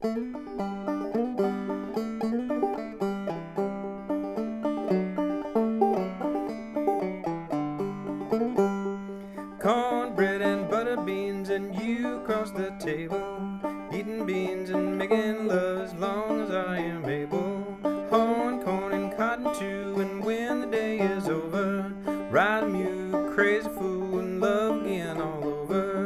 Cornbread and butter beans, and you across the table, eating beans and making love as long as I am able. Horn, corn, and cotton too, and when the day is over, ride a mule, crazy fool, and love again all over.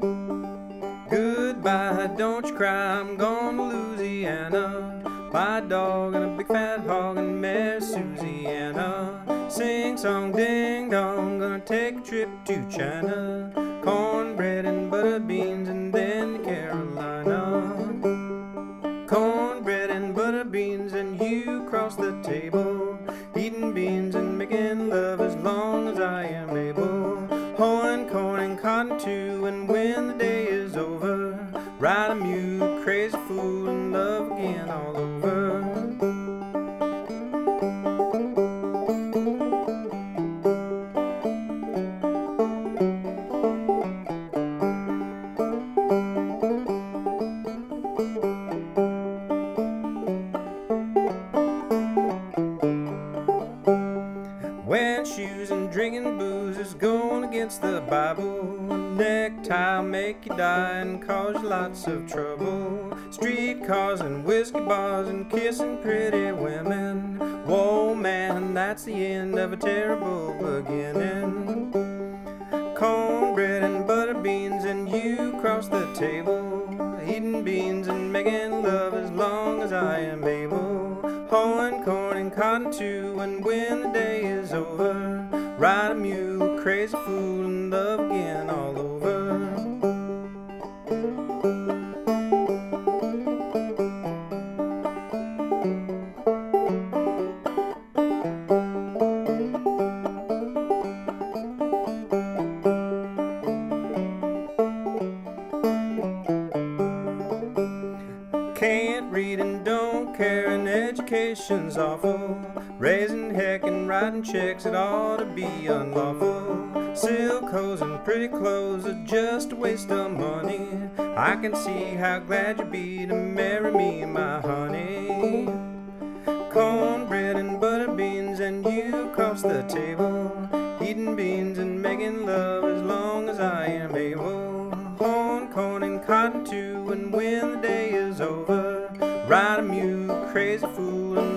Goodbye, don't you cry, I'm going to Louisiana, buy a dog and a big fat hog and marry Susiana. Sing song ding dong, gonna take a trip to China, cornbread and butter beans and then to Carolina. Cornbread and butter beans, and you across the table, eating beans and making love as long as I am able. Hoeing corn and cotton too, and when the day is over, ride a mule, crazy fool, and love again all over. Wearing shoes and drinking booze is going against the Bible. A necktie will make you die and cause you lots of trouble. Streetcars and whiskey bars and kissing pretty women. Whoa man, that's the end of a terrible beginning. Cornbread and butter beans, and you across the table, eating beans and making love as long as I am able. Hoeing corn and cotton too, and when the day is over, ride a mule, crazy fool, and love again all over. Can't read and don't care, and education's awful. Raising heck and writing checks, it ought to be unlawful. Silk hose and pretty clothes are just a waste of money. I can see how glad you'd be to marry me, my honey. Cornbread and butter beans, and you across the table, eating beans and making love as long as I am able. Horn, corn, and cotton too, and when the day is over, ride a mule, crazy fool, and